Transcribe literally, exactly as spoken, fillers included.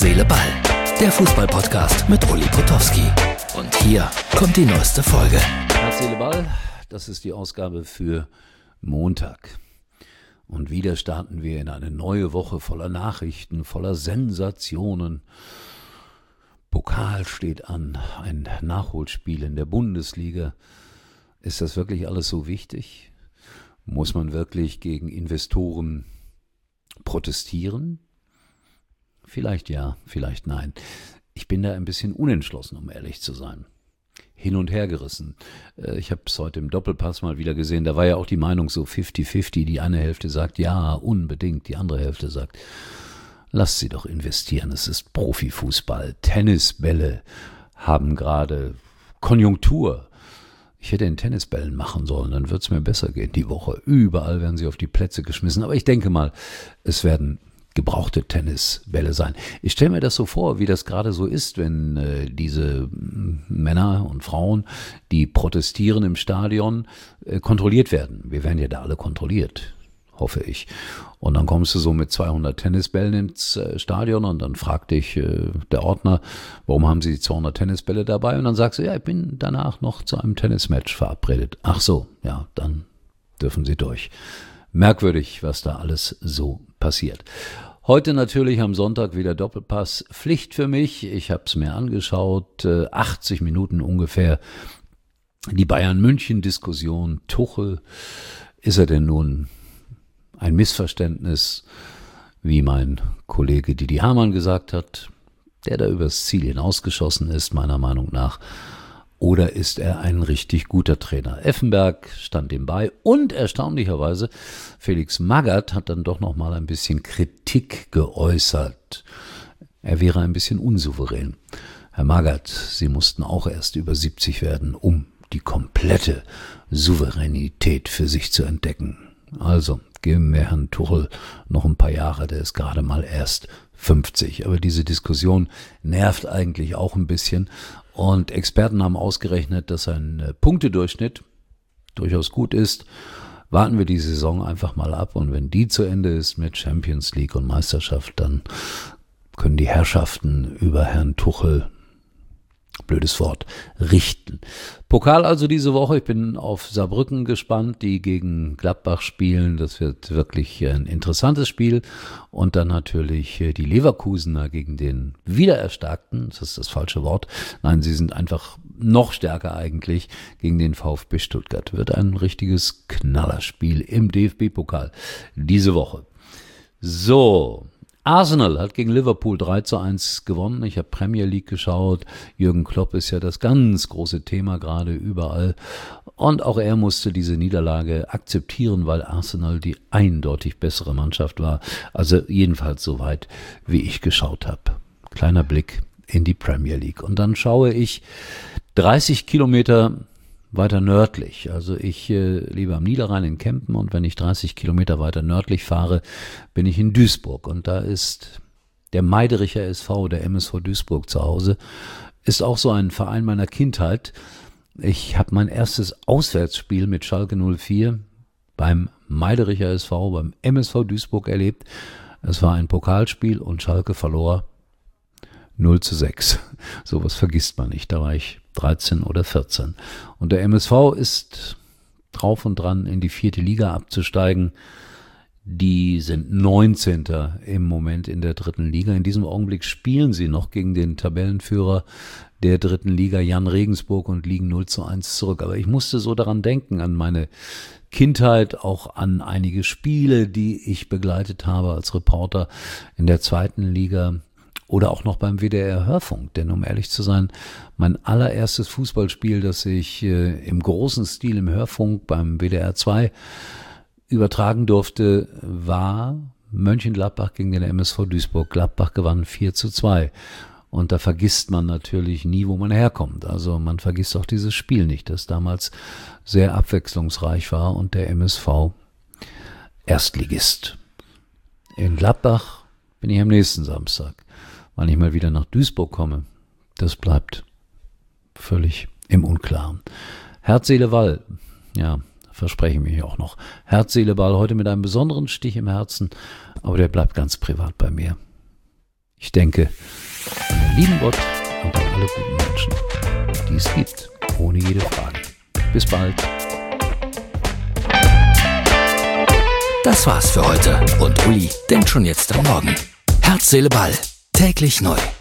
Herz, Seele, Ball. Der Fußball-Podcast mit Uli Potowski. Und hier kommt die neueste Folge. Herz, Seele, Ball, das ist die Ausgabe für Montag. Und wieder starten wir in eine neue Woche voller Nachrichten, voller Sensationen. Pokal steht an, ein Nachholspiel in der Bundesliga. Ist das wirklich alles so wichtig? Muss man wirklich gegen Investoren protestieren? Vielleicht ja, vielleicht nein. Ich bin da ein bisschen unentschlossen, um ehrlich zu sein. Hin und her gerissen. Ich habe es heute im Doppelpass mal wieder gesehen, da war ja auch die Meinung so fifty fifty. Die eine Hälfte sagt ja, unbedingt, die andere Hälfte sagt, lasst sie doch investieren, es ist Profifußball. Tennisbälle haben gerade Konjunktur. Ich hätte in Tennisbällen machen sollen, dann wird es mir besser gehen die Woche. Überall werden sie auf die Plätze geschmissen. Aber ich denke mal, es werden gebrauchte Tennisbälle sein. Ich stelle mir das so vor, wie das gerade so ist, wenn äh, diese Männer und Frauen, die protestieren im Stadion, äh, kontrolliert werden. Wir werden ja da alle kontrolliert, hoffe ich. Und dann kommst du so mit zweihundert Tennisbällen ins äh, Stadion und dann fragt dich äh, der Ordner, warum haben Sie zweihundert Tennisbälle dabei? Und dann sagst du, ja, ich bin danach noch zu einem Tennismatch verabredet. Ach so, ja, dann dürfen Sie durch. Merkwürdig, was da alles so passiert. Heute natürlich am Sonntag wieder Doppelpass. Pflicht für mich, ich habe es mir angeschaut, äh, achtzig Minuten ungefähr. Die Bayern-München-Diskussion, Tuchel, ist er denn nun ein Missverständnis, wie mein Kollege Didi Hamann gesagt hat, der da übers Ziel hinausgeschossen ist, meiner Meinung nach. Oder ist er ein richtig guter Trainer? Effenberg stand ihm bei und erstaunlicherweise Felix Magath hat dann doch noch mal ein bisschen Kritik geäußert. Er wäre ein bisschen unsouverän. Herr Magath, Sie mussten auch erst über siebzig werden, um die komplette Souveränität für sich zu entdecken. Also geben wir Herrn Tuchel noch ein paar Jahre, der ist gerade mal erst fünfzig. Aber diese Diskussion nervt eigentlich auch ein bisschen. Und Experten haben ausgerechnet, dass ein Punktedurchschnitt durchaus gut ist. Warten wir die Saison einfach mal ab. Und wenn die zu Ende ist mit Champions League und Meisterschaft, dann können die Herrschaften über Herrn Tuchel, blödes Wort, richten. Pokal also diese Woche. Ich bin auf Saarbrücken gespannt, die gegen Gladbach spielen. Das wird wirklich ein interessantes Spiel. Und dann natürlich die Leverkusener gegen den Wiedererstarkten, das ist das falsche Wort. Nein, sie sind einfach noch stärker eigentlich gegen den VfB Stuttgart. Wird ein richtiges Knallerspiel im D F B-Pokal diese Woche. So, Arsenal hat gegen Liverpool drei zu eins gewonnen. Ich habe Premier League geschaut. Jürgen Klopp ist ja das ganz große Thema gerade überall. Und auch er musste diese Niederlage akzeptieren, weil Arsenal die eindeutig bessere Mannschaft war. Also jedenfalls so weit, wie ich geschaut habe. Kleiner Blick in die Premier League. Und dann schaue ich dreißig Kilometer weiter nördlich. Also ich äh, lebe am Niederrhein in Kempen und wenn ich dreißig Kilometer weiter nördlich fahre, bin ich in Duisburg. Und da ist der Meidericher S V, der M S V Duisburg zu Hause. Ist auch so ein Verein meiner Kindheit. Ich habe mein erstes Auswärtsspiel mit Schalke null vier beim Meidericher S V, beim M S V Duisburg erlebt. Es war ein Pokalspiel und Schalke verlor null zu sechs. Sowas vergisst man nicht. Da war ich dreizehn oder vierzehn. Und der M S V ist drauf und dran, in die vierte Liga abzusteigen. Die sind neunzehnter im Moment in der dritten Liga. In diesem Augenblick spielen sie noch gegen den Tabellenführer der dritten Liga, Jan Regensburg, und liegen null zu eins zurück. Aber ich musste so daran denken, an meine Kindheit, auch an einige Spiele, die ich begleitet habe als Reporter in der zweiten Liga. Oder auch noch beim W D R Hörfunk, denn um ehrlich zu sein, mein allererstes Fußballspiel, das ich äh, im großen Stil im Hörfunk beim W D R zwei übertragen durfte, war Mönchengladbach gegen den M S V Duisburg. Gladbach gewann vier zu zwei. Und da vergisst man natürlich nie, wo man herkommt. Also man vergisst auch dieses Spiel nicht, das damals sehr abwechslungsreich war und der M S V Erstligist. In Gladbach bin ich am nächsten Samstag. Wann ich mal wieder nach Duisburg komme, das bleibt völlig im Unklaren. Herz, Seele, Ball. Ja, verspreche ich mich auch noch. Herz, Seele, Ball, heute mit einem besonderen Stich im Herzen, aber der bleibt ganz privat bei mir. Ich denke an den lieben Gott und an alle guten Menschen, die es gibt, ohne jede Frage. Bis bald. Das war's für heute und Uli denkt schon jetzt am Morgen. Herz, Seele, Ball. Täglich neu.